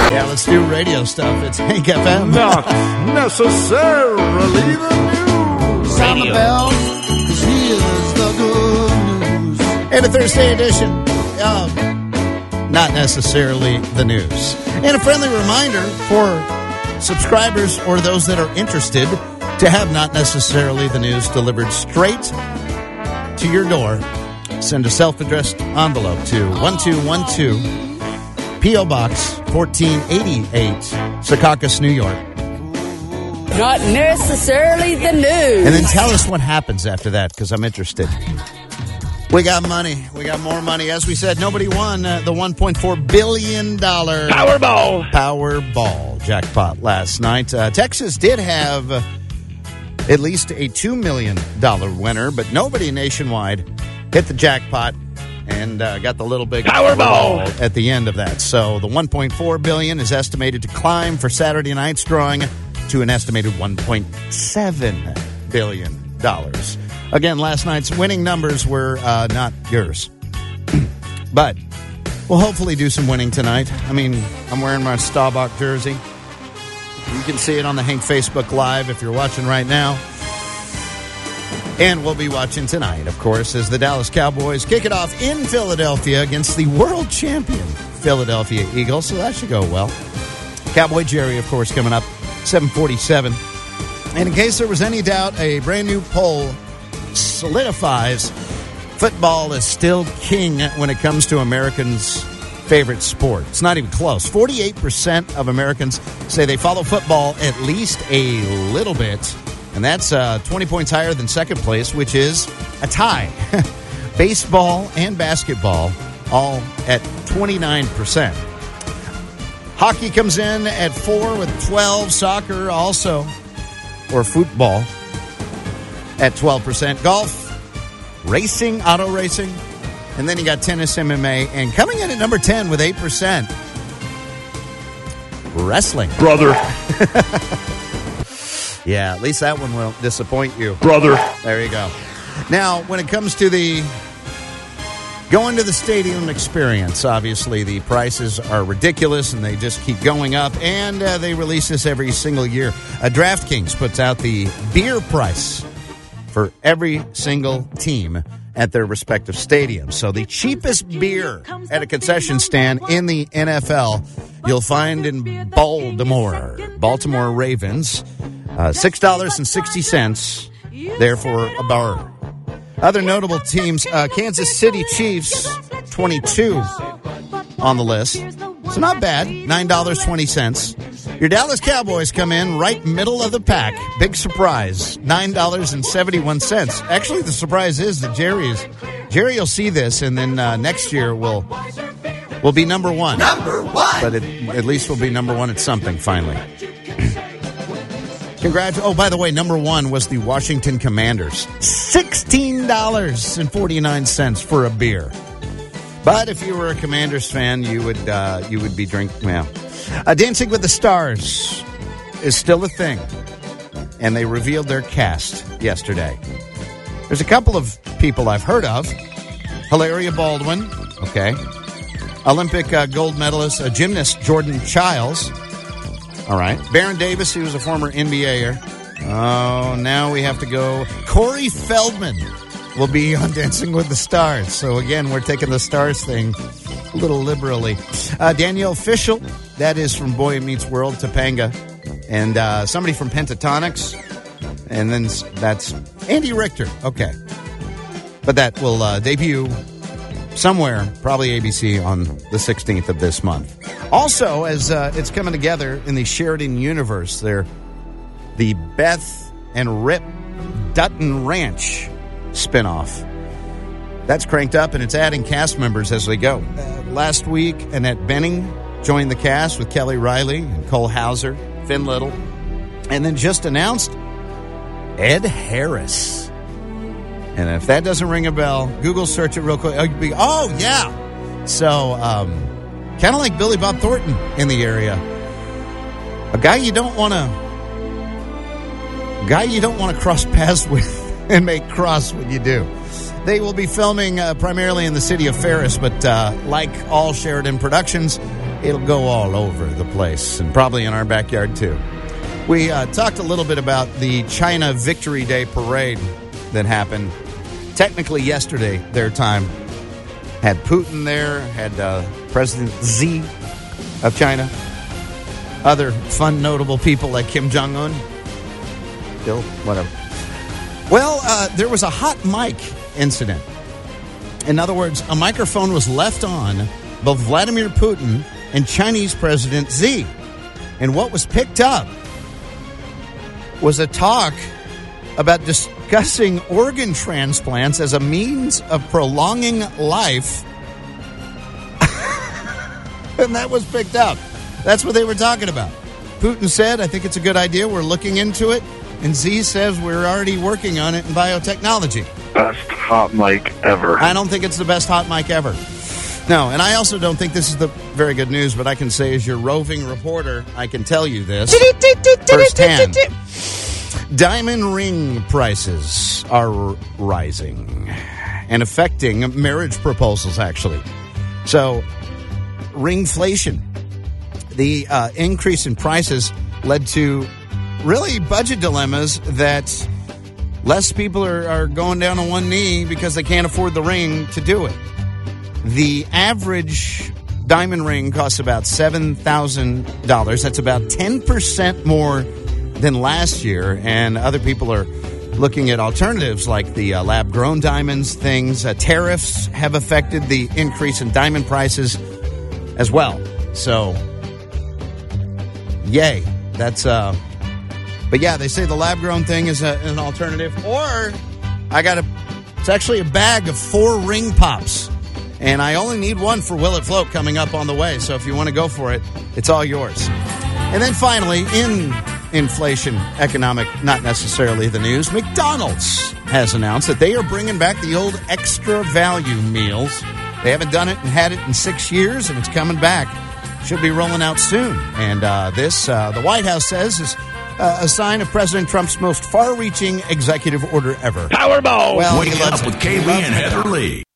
Yeah, let's do radio stuff. It's Hank FM. Not necessarily the news. Sound the bell, 'cause here's the good news. And a Thursday edition of Not Necessarily the News. And a friendly reminder for subscribers or those that are interested to have Not Necessarily the News delivered straight to your door. Send a self-addressed envelope to 1212 P.O. Box 1488, Secaucus, New York. Not necessarily the news. And then tell us what happens after that, because I'm interested. We got money. We got more money. As we said, nobody won the $1.4 billion Powerball jackpot last night. Texas did have at least a $2 million winner, but nobody nationwide hit the jackpot and got the little big Powerball at the end of that. So the $1.4 billion is estimated to climb for Saturday night's drawing to an estimated $1.7 billion. Again, last night's winning numbers were not yours. But we'll hopefully do some winning tonight. I mean, I'm wearing my Staubach jersey. You can see it on the Hank Facebook Live if you're watching right now. And we'll be watching tonight, of course, as the Dallas Cowboys kick it off in Philadelphia against the world champion Philadelphia Eagles. So that should go well. Cowboy Jerry, of course, coming up 7:47. And in case there was any doubt, a brand new poll solidifies football is still king when it comes to Americans' favorite sport. It's not even close. 48% of Americans say they follow football at least a little bit. And that's 20 points higher than second place, which is a tie. Baseball and basketball all at 29%. Hockey comes in at 4 with 12. Soccer also, or football, at 12%. Golf, racing, auto racing. And then you got tennis, MMA. And coming in at number 10 with 8%. Wrestling. Brother. Yeah, at least that one won't disappoint you. Brother. There you go. Now, when it comes to the going to the stadium experience, obviously the prices are ridiculous and they just keep going up. And they release this every single year. DraftKings puts out the beer price for every single team at their respective stadiums. So the cheapest beer at a concession stand in the NFL you'll find in Baltimore Ravens. $6.60 there for a bar. Other notable teams, Kansas City Chiefs, 22 on the list. So not bad, $9.20. Your Dallas Cowboys come in right middle of the pack. Big surprise, $9.71. Actually, the surprise is that Jerry will see this, and then next year will be number one. Number one! But at least we'll be number one at something, finally. Oh, by the way, number one was the Washington Commanders. $16.49 for a beer. But if you were a Commanders fan, you would be drinking. Well, Dancing with the Stars is still a thing, and they revealed their cast yesterday. There's a couple of people I've heard of. Hilaria Baldwin, okay. Olympic gold medalist, gymnast Jordan Childs. All right. Baron Davis, he was a former NBAer. Oh, now we have to go. Corey Feldman will be on Dancing with the Stars. So, again, we're taking the Stars thing a little liberally. Danielle Fishel, that is from Boy Meets World, Topanga. And somebody from Pentatonix. And then that's Andy Richter. Okay. But that will debut somewhere, probably ABC, on the 16th of this month. Also, as it's coming together in the Sheridan universe, the Beth and Rip Dutton Ranch spinoff. That's cranked up, and it's adding cast members as they go. Last week, Annette Bening joined the cast with Kelly Riley and Cole Hauser, Finn Little, and then just announced Ed Harris. And if that doesn't ring a bell, Google search it real quick. Oh, yeah. So, kind of like Billy Bob Thornton in the area. A guy you don't want to cross paths with and make cross when you do. They will be filming primarily in the city of Ferris, but like all Sheridan productions, it'll go all over the place and probably in our backyard, too. We talked a little bit about the China Victory Day parade that happened technically yesterday, their time. Had Putin there, had President Xi of China, other fun, notable people like Kim Jong-un. Still, whatever. Well, there was a hot mic incident. In other words, a microphone was left on both Vladimir Putin and Chinese President Xi. And what was picked up was a talk about discussing organ transplants as a means of prolonging life. And that was picked up. That's what they were talking about. Putin said, I think it's a good idea. We're looking into it. And Xi says we're already working on it in biotechnology. Best hot mic ever. I don't think it's the best hot mic ever. No, and I also don't think this is the very good news, but I can say as your roving reporter, I can tell you this firsthand. Diamond ring prices are rising and affecting marriage proposals, actually. So, ringflation. The increase in prices led to really budget dilemmas that less people are going down on one knee because they can't afford the ring to do it. The average diamond ring costs about $7,000. That's about 10% more than last year. And other people are looking at alternatives like the lab-grown diamonds things. Tariffs have affected the increase in diamond prices as well. So, yay. That's but yeah, they say the lab-grown thing is an alternative. Or it's actually a bag of 4 ring pops. And I only need one for Will It Float coming up on the way. So if you want to go for it, it's all yours. And then finally, in inflation, economic, not necessarily the news, McDonald's has announced that they are bringing back the old extra value meals. They haven't done it and had it in 6 years, and it's coming back. Should be rolling out soon. And this, the White House says, is a sign of President Trump's most far-reaching executive order ever. Powerball! Well, Waking up with KB and Heather Lee.